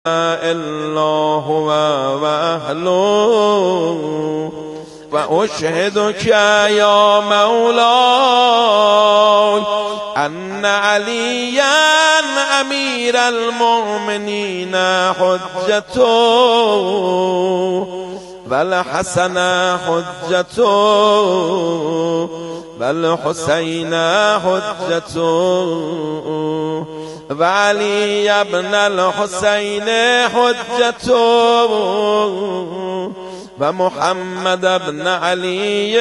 إلا هو وأهله وأشهدك يا مولاي أن عليا أمير المؤمنين حجته والحسن حجته والحسين حجته وعلي بن الحسين حجته ومحمد بن علي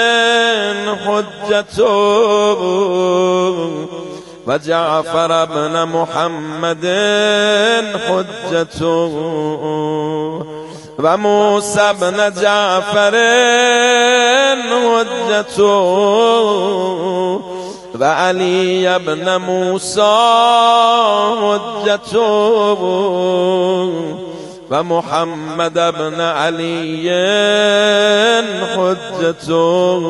حجته وجعفر بن محمد حجته وموسى بن جعفر حجته وعلي بن موسى حجته ومحمد بن علي حجته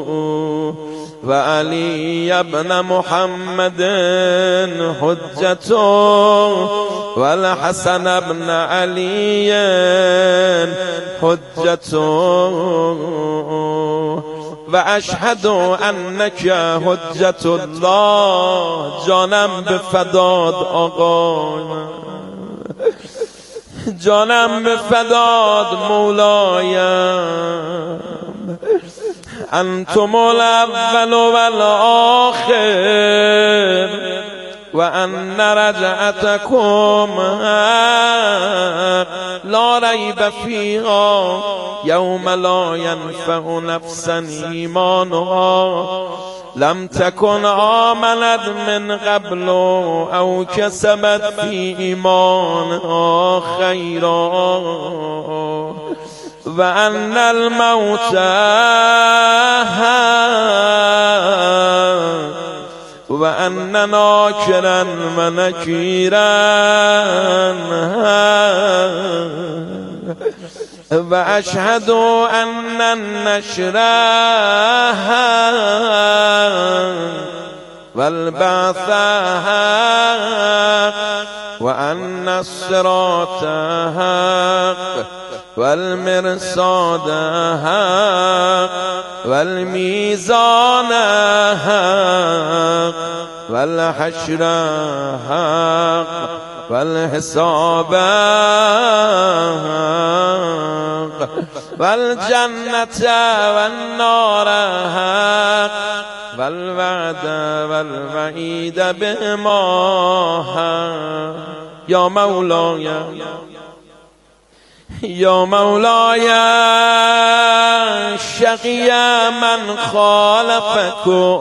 وعلي بن محمد حجته والحسن بن علي حجته وأشهد أنك حجة الله. جانم به فداد آقای، جانم به فداد مولایم، انتم الاول والآخر وأن رجعتكم لا ريب فيها يوم لا ينفع نفسا إيمانها لم تكن آمنت من قبل أو كسبت في إيمانها خيرا وأن الموت وأن ناكرا ونكيرا وأشهد أن النشر والبعث وأن الصراط حق والمرصاد حق والميزان حق والحشر حق والحساب حق والجنة والنار حق والوعد والوعيد بهما حق. يا مولاي يا مولاي شقي من خالفكم.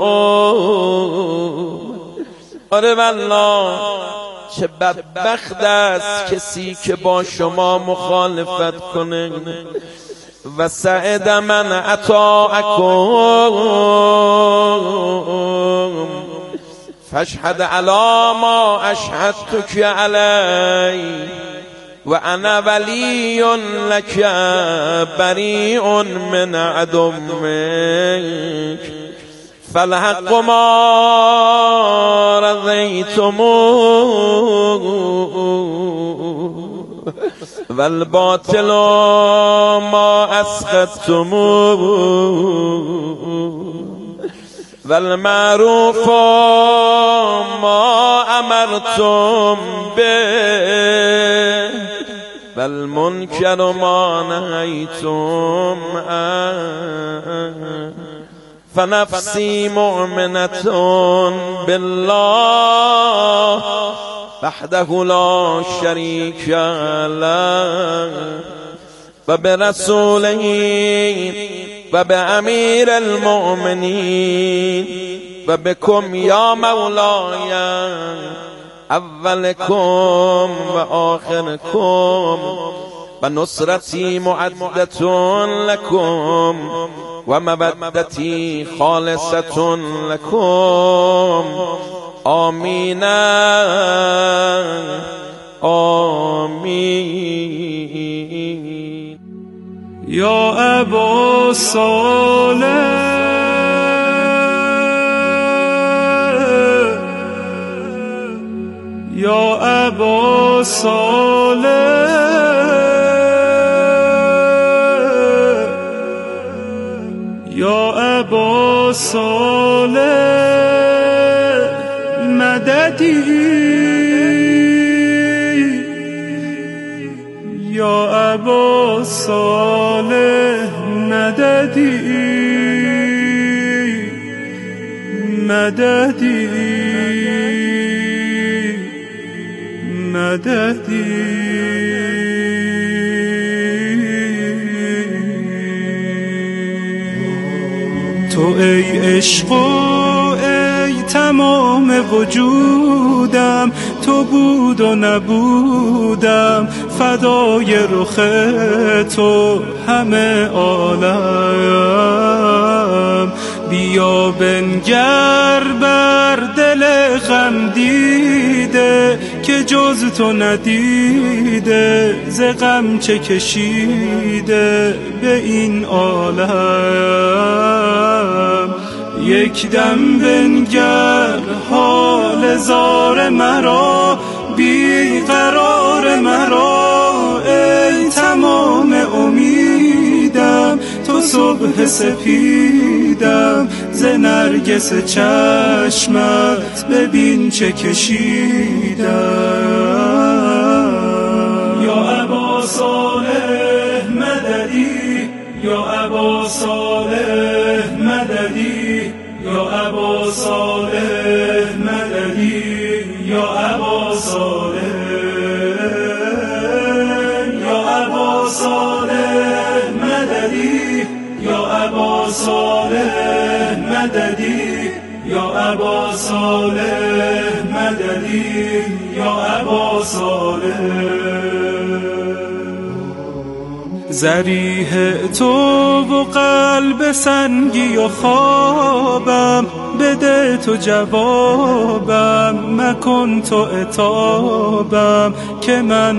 آره والله چه بدبخت است کسی که با شما مخالفت کنه. و سعد من اطاعکم فاشهد علی ما اشهدتک علی و انا ولی لک بریء من عدوک فالحق ما رضیتموه والباطل ما اسخطتموه والمعروف ما امرتم به والمنکر ما نهیتم عنه فنفسی مؤمنة بالله وحده لا شريك له وبرسوله وبأمير المؤمنين وبكم يا مولاي أولكم وآخركم ونصرتي معدة لكم ومودتي خالصة لكم. آمين آمين. يا أبا صالح يا أبا ابا صالح مددی یا ابا صالح مددی مددی مددی تو ای عشق و ای تمام وجودم، تو بود و نبودم فدای رخ تو همه عالم. بیا بنگر بر دل غم دیده که جز تو ندیده، ز غم چه کشیده به این عالم. یک دم بنگر حال زار مرا، بی قرار مرا ای تمام امیدم. تو صبح سپیدم ز نرگس چشمت، ببین چه کشیدم. یا ابا صالح مددی، یا ابا صالح مددی، یا ابا صالح مددی، یا ابا صالح، یا ابا صالح مددی، یا ابا صالح مددی، یا ابا صالح مددی، یا ابا صالح. ضریح تو و قلب سنگی و خوابم، بده تو جوابم، مکن تو عتابم که من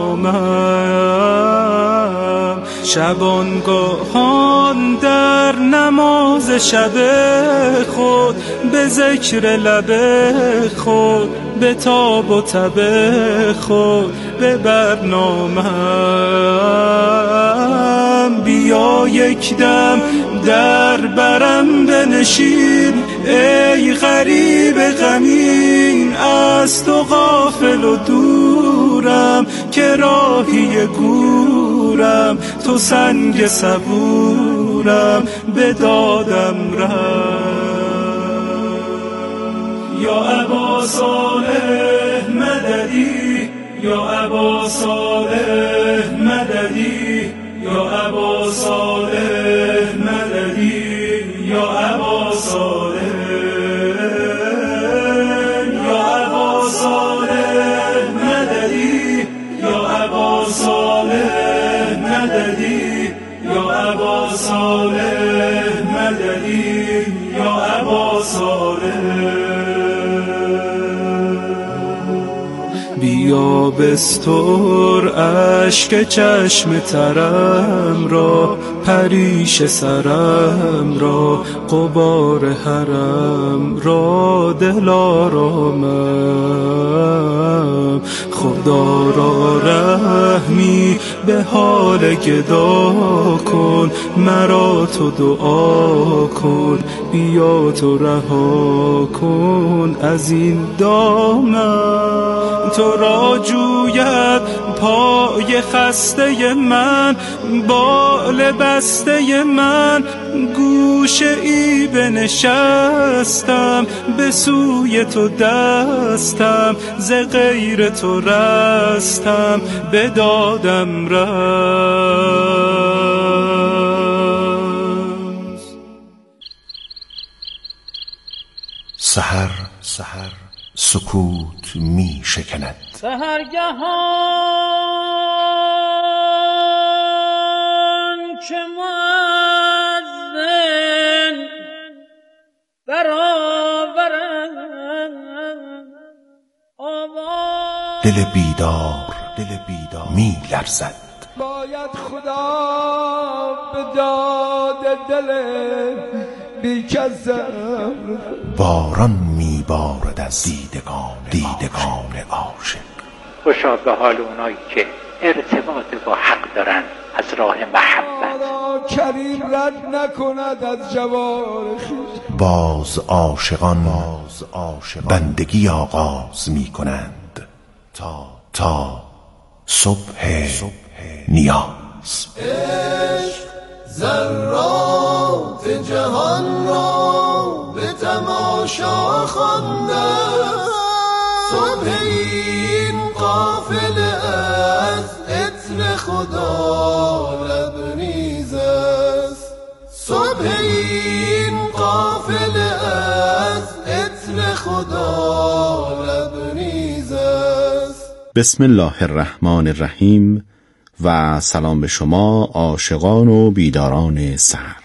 خامم. شبانگاهان در نماز شب خود، به ذکر لب خود، به تاب و تب خود، به برنامم. بیا یک دم در برم بنشین ای غریب غمین، از تو غافل و دورم که راهی گورم. تو سنگ صبورم به دادم رم. یا ابا صالح مددی، یا ابا صالح مددی، یا ابا صالح مددی، یا ابا صالح، یا ابا صالح مددی، یا ابا صالح مددی، یا ابا صالح مددی، یا ابا صالح. بیا بستر اشک چشم ترم را، پریش سرم را، غبار حرم را، دلارامم. خدا را رحمی به حال گدا کن، مرا تو دعا کن، بیا تو رها کن از این دامن. تو را جوید پای خسته من، بال بسته من، گوشه ای بنشستم، به سوی تو دستم، ز غیر تو رستم، به دادم رست. سحر سکوت می شکند، سحرگهان که مؤذن برآورد آواز. دل بیدار می لرزد. باید خدا به داد دل بیکسم. باران می بارد از دیدگان عاشق. خوشا به حال اونایی که ارتباط با حق دارن از راه محبت. کریم رد نکند از جوار خویش. باز عاشقان بندگی آغاز می کنند تا صبح نیاز. عشق ذرات جهان را به تماشا خوانده، صبح این قافله از عطر خدا لبریز است، صبح این قافله از عطر خدا لبریز است. بسم الله الرحمن الرحیم و سلام به شما عاشقان و بیداران سحر.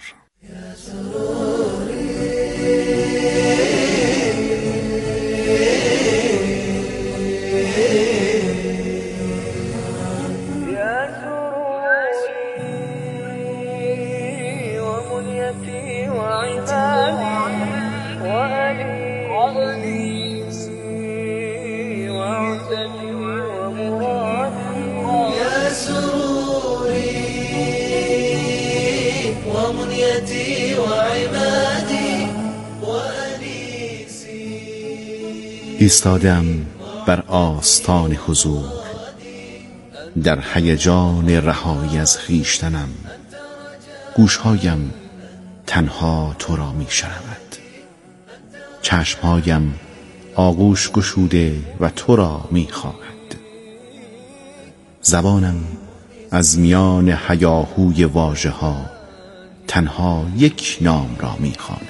ایستادم بر آستان حضور، در هیجان رهایی از خویشتنم، گوشهایم تنها تو را می شنود، چشمهایم آغوش گشوده و تو را می خواهد، زبانم از میان هیاهوی واژه ها تنها یک نام را می خواند.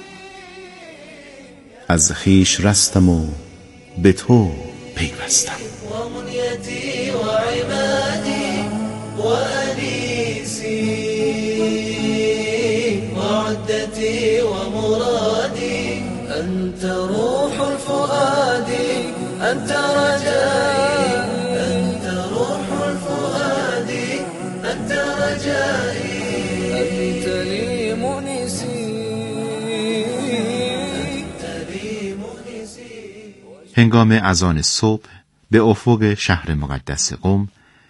از خویش رستم و به تو پیوستم. و منیتی و عبادی و انیسی و عدتی و مرادی، انت روح الفؤاد انت رجایی، انت روح الفؤاد انت رجایی، انت لی منیسی. هنگام اذان صبح به افق شهر مقدس قم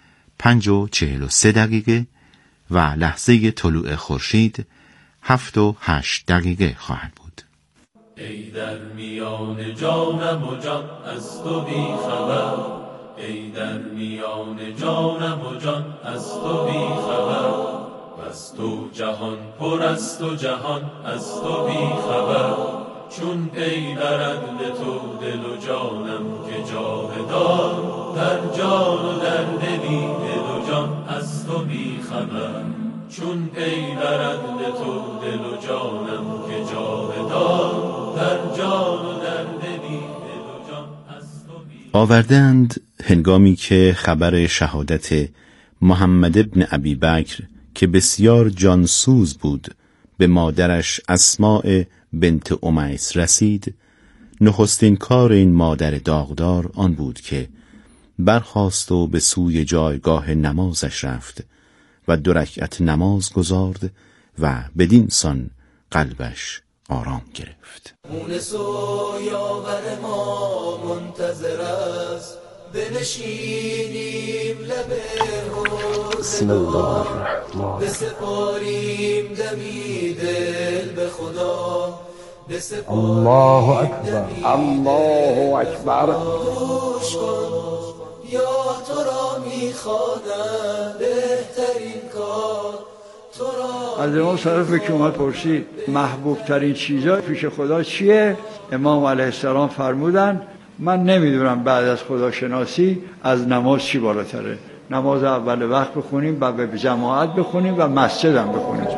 5:43 و لحظه طلوع خورشید 7:08 خواهد بود. ای در میان جانم و جان از تو بی خبر، ای در میان جانم و جان از تو بی خبر، از تو جهان پر است و جهان از تو بی خبر، چون پی برد به تو دل و جانم که جاودان، در جان و در دلی دل و جان از تو بی خبر، چون پی برد به تو دل و جانم که جاودان، در جان و در دلی دل و جان از تو بی خبر. آوردند هنگامی که خبر شهادت محمد ابن ابی بکر که بسیار جانسوز بود به مادرش اسماء بنت امیس رسید، نخستین کار این مادر داغدار آن بود که برخاست و به سوی جایگاه نمازش رفت و 2 رکعت نماز گزارد و بدین سان قلبش آرام گرفت. مونس و یاور ما منتظر است، بنشینیم لب حوض، بسم الله الرحمن، بسپاریم دمی دل به خدا، الله اکبر الله اکبر. گوش کن یا تو را میخوانم بهترین کار تو را. از امام صادق که اومد پرسید محبوب ترین چیزا پیش خدا چیه؟ امام علیه السلام فرمودن من نمیدونم بعد از خداشناسی از نماز چی بالاتره. نماز اول وقت بخونیم و به جماعت بخونیم و مسجد هم بخونیم.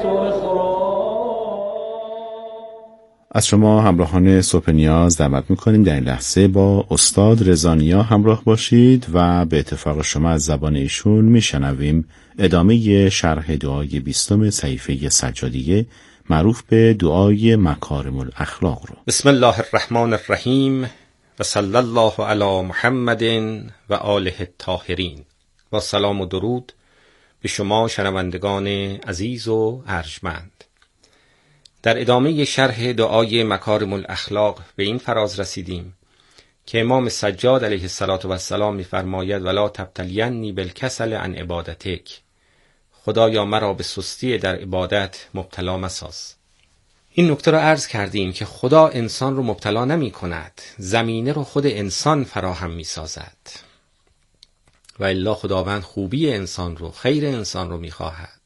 از شما همراهان صبح نیاز دعوت میکنیم در این لحظه با استاد رضا نیا همراه باشید و به اتفاق شما از زبان ایشون میشنویم ادامه شرح دعای 20 صحیفه سجادیه معروف به دعای مکارم الاخلاق رو. بسم الله الرحمن الرحیم و صلی الله علی محمد و آله الطاهرین. با سلام و درود به شما شنوندگان عزیز و ارجمند. در ادامه شرح دعای مکارم الاخلاق به این فراز رسیدیم که امام سجاد علیه السلام می‌فرماید ولا تبتلینی بالکسل عن عبادتک، خدایا مرا به سستی در عبادت مبتلا مساز. این نکته را عرض کردیم که خدا انسان رو مبتلا نمی کند، زمینه رو خود انسان فراهم می سازد و الا خداوند خوبی انسان رو، خیر انسان رو می خواهد.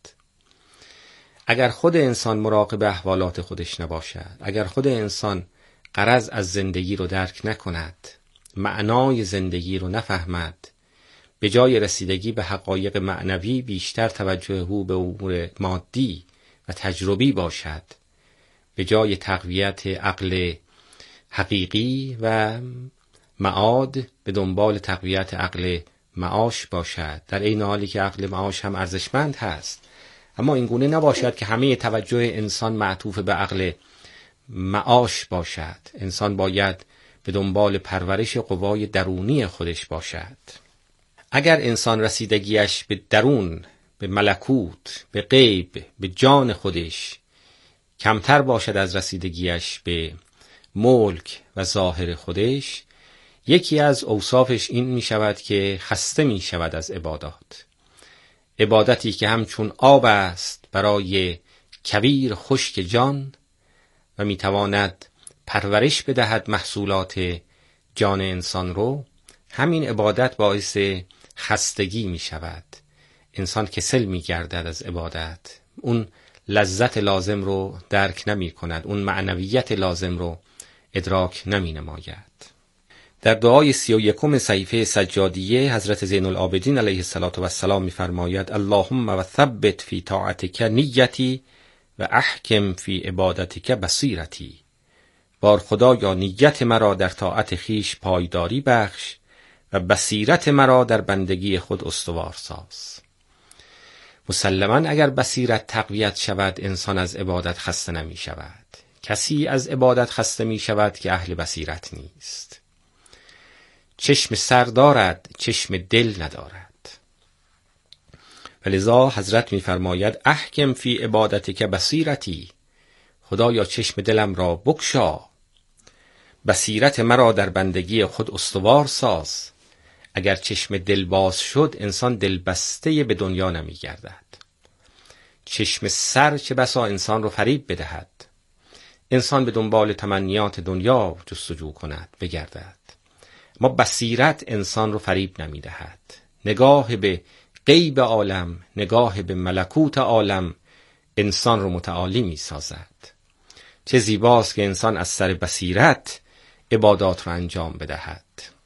اگر خود انسان مراقب احوالات خودش نباشد، اگر خود انسان غرض از زندگی رو درک نکند، معنای زندگی رو نفهمد، به جای رسیدگی به حقایق معنوی بیشتر توجه او به امور مادی و تجربی باشد، به جای تقویت عقل حقیقی و معاد به دنبال تقویت عقل معاش باشد، در این حالی که عقل معاش هم ارزشمند هست، اما این گونه نباشد که همه توجه انسان معطوف به عقل معاش باشد. انسان باید به دنبال پرورش قوای درونی خودش باشد. اگر انسان رسیدگیش به درون، به ملکوت، به غیب، به جان خودش کمتر باشد از رسیدگیش به ملک و ظاهر خودش، یکی از اوصافش این می شود که خسته می شود از عبادات. عبادتی که همچون آب است برای کویر خشک جان و می تواند پرورش بدهد محصولات جان انسان رو، همین عبادت باعث خستگی می شود. انسان کسل می گردد از عبادت، اون لذت لازم رو درک نمی کند، اون معنویت لازم رو ادراک نمی نماید. در دعای 31 صحیفه سجادیه حضرت زین العابدین علیه السلام می فرماید اللهم و ثبت فی طاعتک نیتی و احکم فی عبادتک بصیرتی. بار خدایا نیت مرا در طاعت خیش پایداری بخش و بصیرت مرا در بندگی خود استوار ساز. مسلماً اگر بصیرت تقویت شود انسان از عبادت خسته نمی شود. کسی از عبادت خسته می شود که اهل بصیرت نیست. چشم سر دارد، چشم دل ندارد. ولذا حضرت می فرماید احکم فی عبادتک بصیرتی، خدایا چشم دلم را بگشا، بصیرت مرا در بندگی خود استوار ساز. اگر چشم دل باز شد انسان دل بسته به دنیا نمی گردد. چشم سر چه بسا انسان رو فریب بدهد، انسان به دنبال تمنیات دنیا جستجو کند بگردد. ما بصیرت انسان رو فریب نمی دهد. نگاه به غیب عالم، نگاه به ملکوت عالم انسان رو متعالی می سازد. چه زیباست که انسان از سر بصیرت عبادات رو انجام بدهد،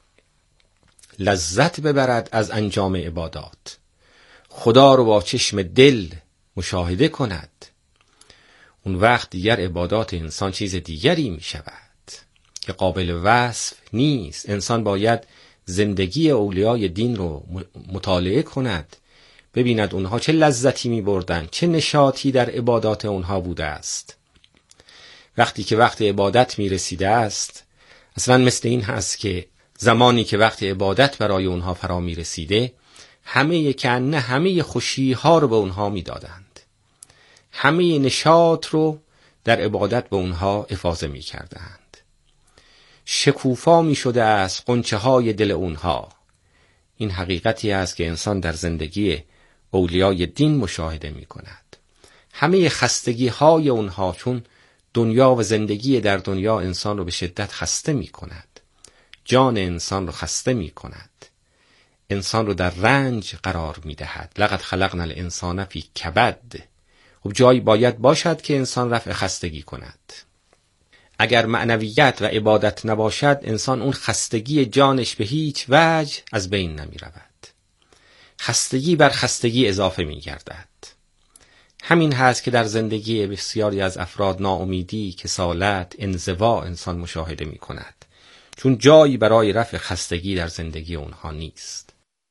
لذت ببرد از انجام عبادات، خدا رو با چشم دل مشاهده کند. اون وقت دیگر عبادات انسان چیز دیگری می شود که قابل وصف نیست. انسان باید زندگی اولیای دین رو مطالعه کند، ببیند اونها چه لذتی می بردن، چه نشاطی در عبادات اونها بوده است. وقتی که وقت عبادت می رسیده است، اصلا مثل این هست که زمانی که وقت عبادت برای اونها فرا می رسیده، همه خوشی ها رو به اونها می دادند، همه نشاط رو در عبادت به اونها افاضه می کردند. شکوفا می شده است غنچه های دل اونها. این حقیقتی است که انسان در زندگی اولیای دین مشاهده می کند. همه خستگی های اونها، چون دنیا و زندگی در دنیا انسان رو به شدت خسته می کند، جان انسان رو خسته می کند، انسان رو در رنج قرار می دهد. لقد خلقنا الانسان فی کبد. خب جایی باید باشد که انسان رفع خستگی کند. اگر معنویت و عبادت نباشد انسان اون خستگی جانش به هیچ وجه از بین نمی رود. خستگی بر خستگی اضافه می گردد. همین هست که در زندگی بسیاری از افراد ناامیدی، کسالت، انزوا انسان مشاهده می کند، چون جایی برای رفع خستگی در زندگی اونها نیست.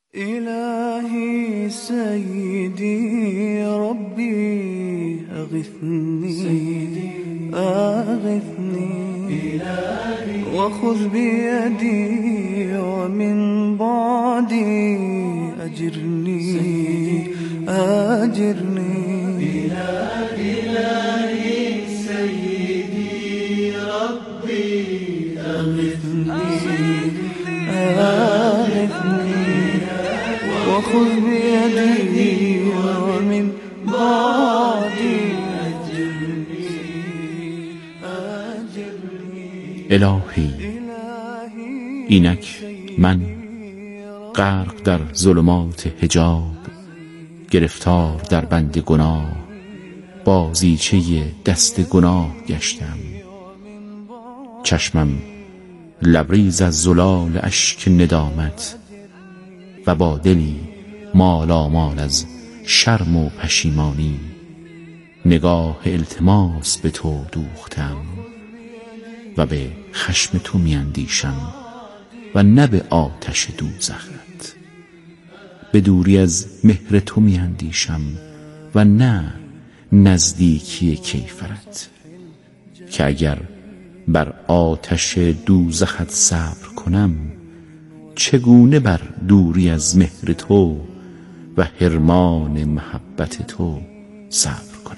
إلهي سيدي ربي أغثني وخذ بيدي ومن بعدي أجرني إلهي سيدي ربي أغثني خذ بيدي ومن بعدي الهی اینک من غرق در ظلمات حجاب، گرفتار در بند گناه، بازیچه دست گناه گشتم. چشمم لبریز از زلال اشک ندامت و با دلی مالامال از شرم و پشیمانی نگاه التماس به تو دوختم و به خشم تو میاندیشم و نه به آتش دوزخت. به دوری از مهر تو میاندیشم و نه نزدیکی کیفرت، که اگر بر آتش دوزخت صبر کنم چگونه بر دوری از مهر تو و حرمان محبت تو صبر کنم.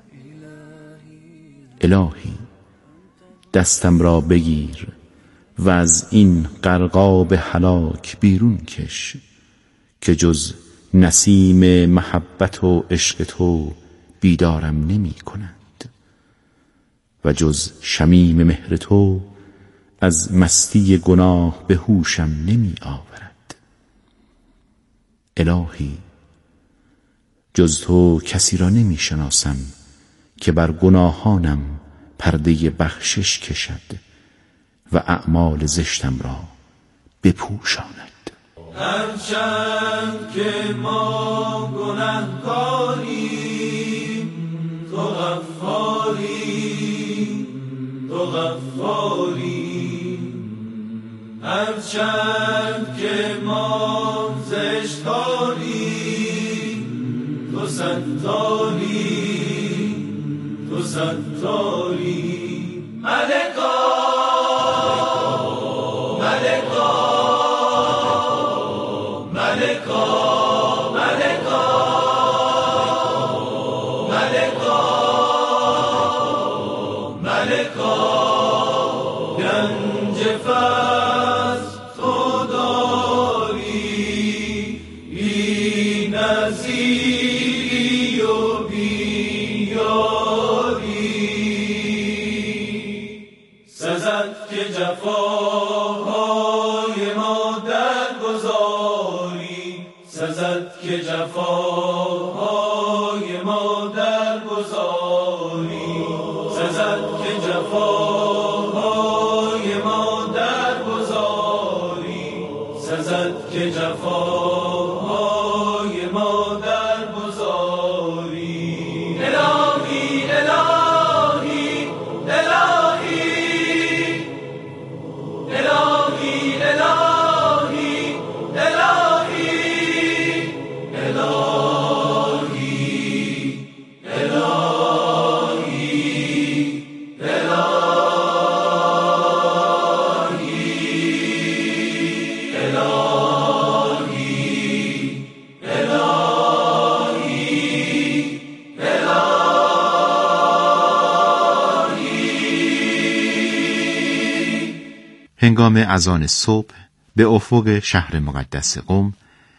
الهی دستم را بگیر و از این غرقاب هلاک بیرون کش، که جز نسیم محبت و عشق تو بیدارم نمی کند و جز شمیم مهر تو از مستی گناه به هوشم نمی آورد. الهی جز تو کسی را نمی شناسم که بر گناهانم پرده بخشش کشد و اعمال زشتم را بپوشاند. هرچند که ما گنهکاریم، تو غفاری، تو غفاری. هرچند که ما زشتکاریم، تو ستاری، تو ستاری. ملکا ملکا ملکا ملکا ملکا ملکا. گنج فضل تو داری، بی نظیری و بی یاری. سزد که جفاهای ما درگذاری، سزد که جفاهای ما درگذاری، سزد که جفاهای ما درگذاری، سزد که جفاهای ما درگذاری. الهی الهی الهی الهی الهی الهی هنگام اذان صبح به افق شهر مقدس قم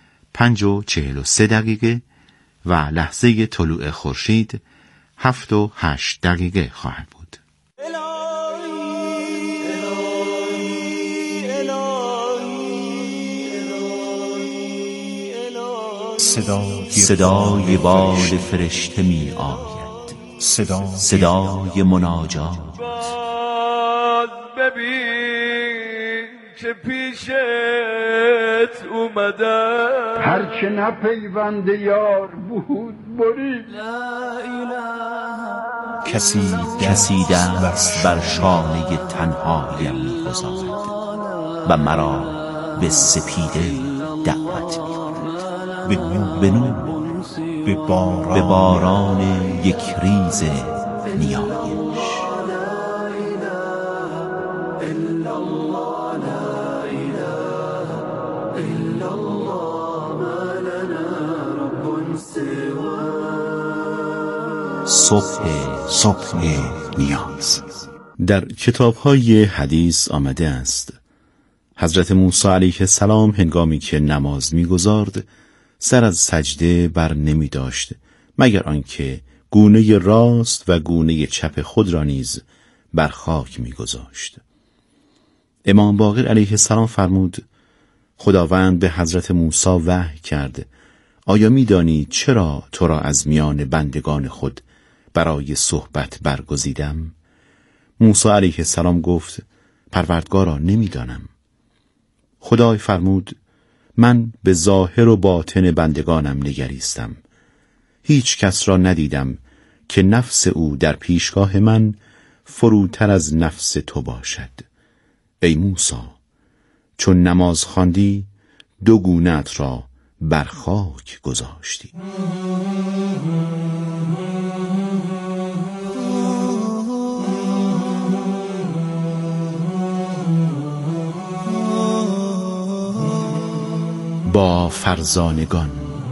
5:43 و لحظه طلوع خورشید 7:08 خواهد بود. صدای بال فرشته می آید، صدای مناجات. ببین که پیشت اومده، هرچه نپیوند یار بود برید. کسی دست بر شانه تنهایم می‌گذارد و مرا به سپیده دعوت می‌کند، به نور، به باران یک ریز نیایش. صبح نیاز. در کتاب‌های حدیث آمده است حضرت موسی علیه السلام هنگامی که نماز می‌گزارد سر از سجده بر نمی داشت مگر آنکه گونه راست و گونه چپ خود را نیز بر خاک می گذاشت. امام باقر علیه السلام فرمود: خداوند به حضرت موسی وحی کرد: آیا می دانی چرا تو را از میان بندگان خود برای صحبت برگزیدم؟ موسی علیه السلام گفت: پروردگارا نمی دانم. خدای فرمود: من به ظاهر و باطن بندگانم نگریستم، هیچ کس را ندیدم که نفس او در پیشگاه من فروتر از نفس تو باشد. ای موسی، چون نماز خواندی 2 گونه‌ات را بر خاک گذاشتی. با فرزانگان.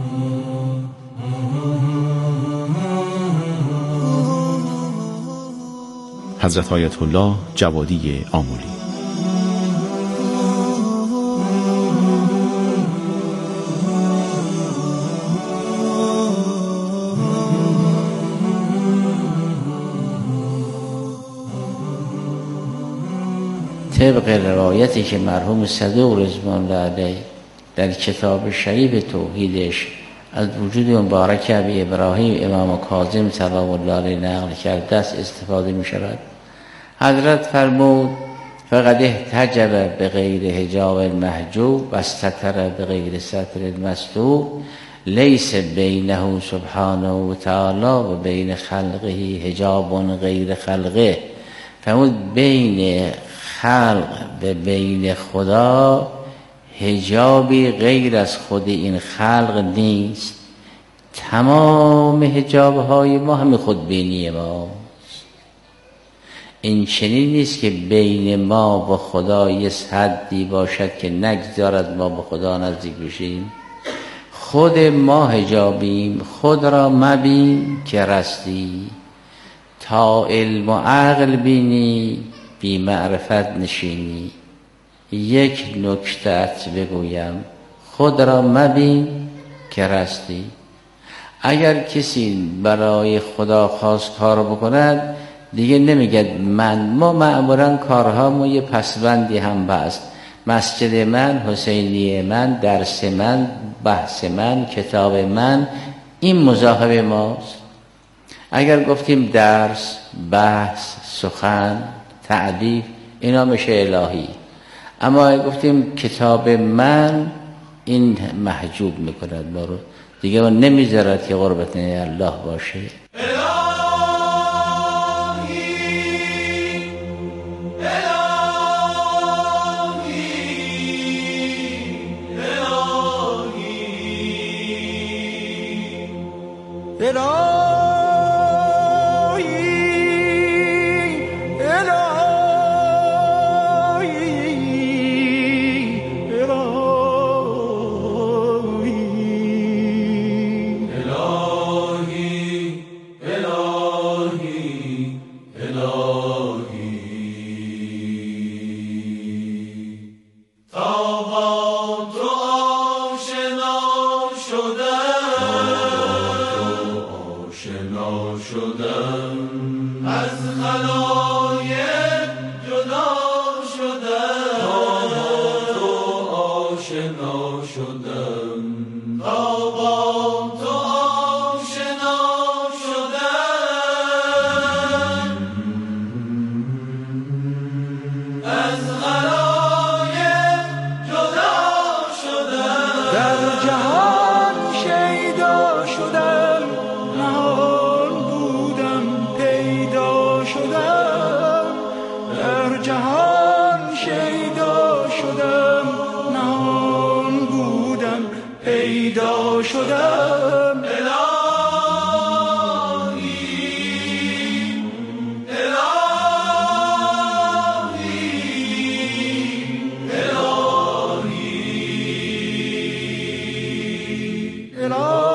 حضرت آیت الله جوادی آملی. طبق روایتی که مرحوم صدوق رضوان الله علیه در کتاب شریف توحیدش از وجود مبارک ابی ابراهیم امام کاظم سلام الله علیه نقل کرده است استفاده می شود. حضرت فرمود: فقد احتجب به غیر حجاب المحجوب و استتر به غیر ستر المستور، لیس بینه سبحانه و تعالی و بین خلقه حجاب غیر خلقه. فرمود بین خلق به بین خدا حجابی غیر از خود این خلق نیست. تمام حجابهای ما همه خود بینی ماست. این چنین نیست که بین ما و خدا یه حدی باشد که نگذارد ما به خدا نزدیک بشیم. خود ما حجابیم. خود را مبین که رستی، تا علم و عقل بینی بی معرفت نشینی. یک نکته‌ات بگویم، خود را مبین که رستی. اگر کسی برای خدا خواست کار بکند دیگه نمیگه ما معمولا کارهامو یه پسوندی هم بست: مسجد من، حسینی من، درس من، بحث من، کتاب من، این مذاهب ماست. اگر گفتیم درس، بحث، سخن، تعلیف، اینا میشه الهی. اما اگر گفتیم کتاب من، این محجوب میکند ما رو، دیگه ما نمیذارد که قربت الله باشه. الهی